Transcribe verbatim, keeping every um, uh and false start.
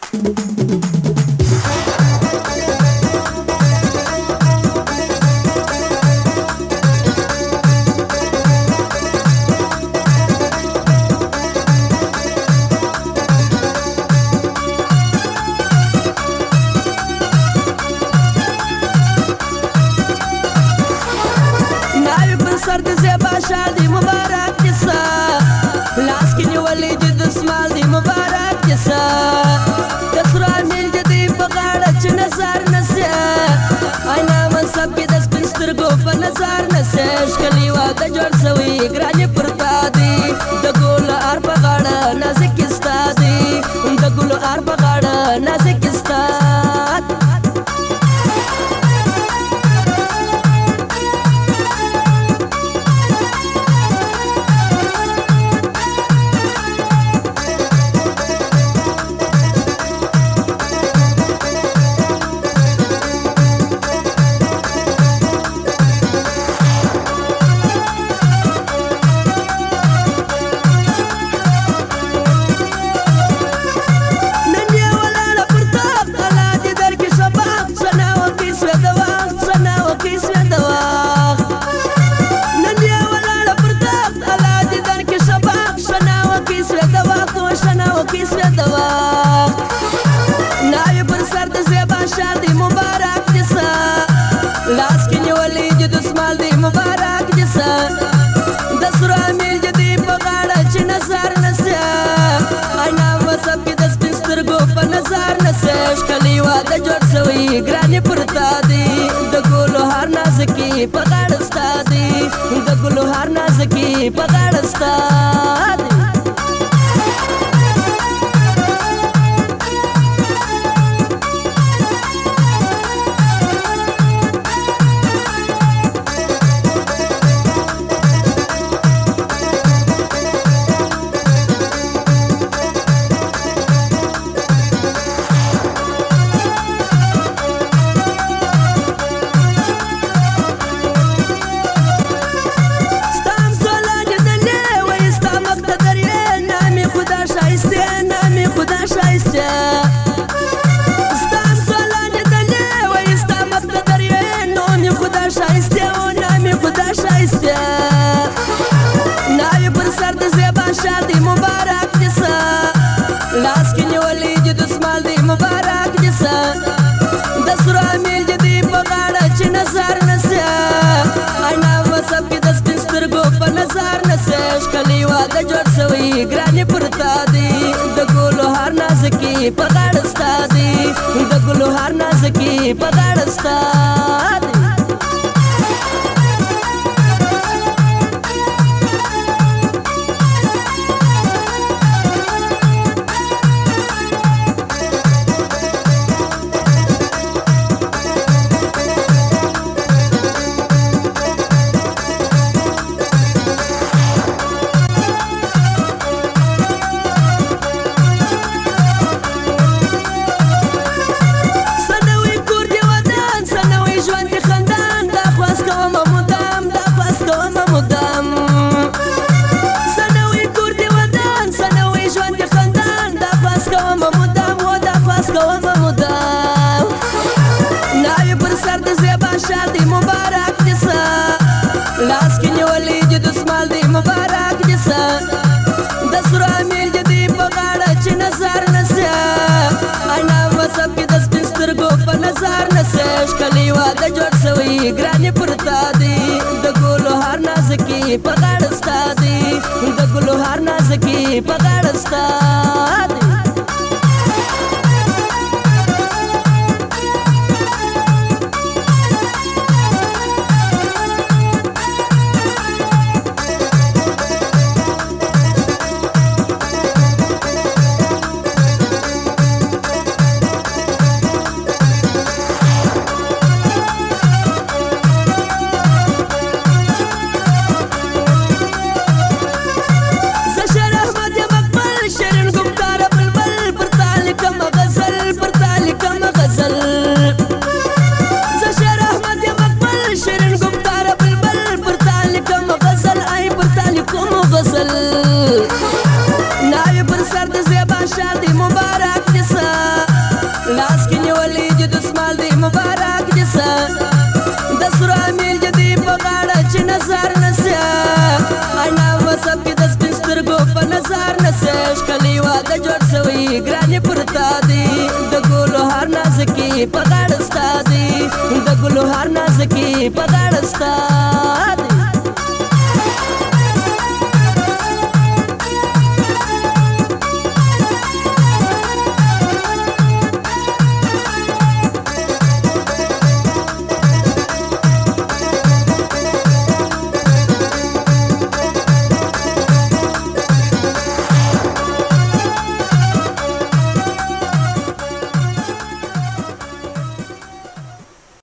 سر د زیبا شادي مبارک کیسه لاس کې نیولې د دسمال دی مبارک کیسه د سره میل جدي په غاړه چې نظر نسه اینا منصب کې د سپین سترګو په نظر نسه ښکلي واده جوړ سوی ګرانې پرتا دي د ګل ار په غاړه نازک کیستا دي د ګل ار په غاړه نازک کیستا شادي مبارک جسا لاس کې نیولې د دسمال دی مبارک جسا د سره میل جدي په غاړه چې نظر نسه اینا وسب کې د سپین سترګو په نظر نسه ښکلي واده جوړ سوی ګرانې پرتا دي د ګلو هر نازکي په غاړه ستا دي د ګلو هر نازکي په غاړه ستا دي شادي مبارک جسا لاس کې نیولې د دسمال دی مبارک جسا د سره میل جدي په غاړه چې نظر نسه اینا وسب کې د سپین سترګو په نظر نسه ښکلي واده جوړ سوی ګرانې پرتا دي د ګلو هر نازکي په غاړه ستا دي د ګلو هر نازکي په غاړه ستا دي شادي مبارک جسا لاس کې نیولې د دسمال دی مبارک جسا د سره میل جدي په غاړه چې نظر نسه اینا وسب کې د سپین سترګو په نظر نسه ښکلي واده جوړ سوی ګرانې پرتا دي د ګلو هر نازکي په غاړه ستا دي د ګلو هر نازکي په غاړه ستا دي زشر احمد یم اقبل شیرین هر نسش کلی واده جوړ سوی ګرانې پرتا دی د ګلو هر نازکي په غاړه ستا دی د ګلو هر نازکي په غاړه ستا